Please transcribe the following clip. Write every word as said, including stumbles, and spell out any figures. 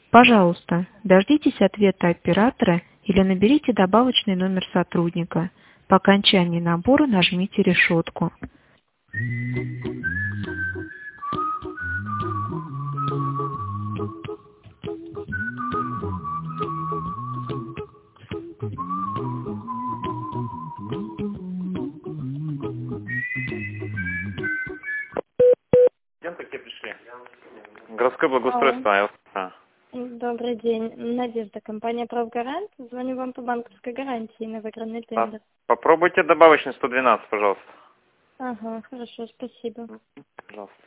Пожалуйста, дождитесь ответа оператора или наберите добавочный номер сотрудника. По окончании набора нажмите решетку. Какие пришли? Городское благоустройство. Алло. А. Добрый день. Надежда, компания «Правгарант». Звоню вам по банковской гарантии на выигранный тендер. Попробуйте добавочный сто двенадцать, пожалуйста. Ага, хорошо, спасибо. Пожалуйста.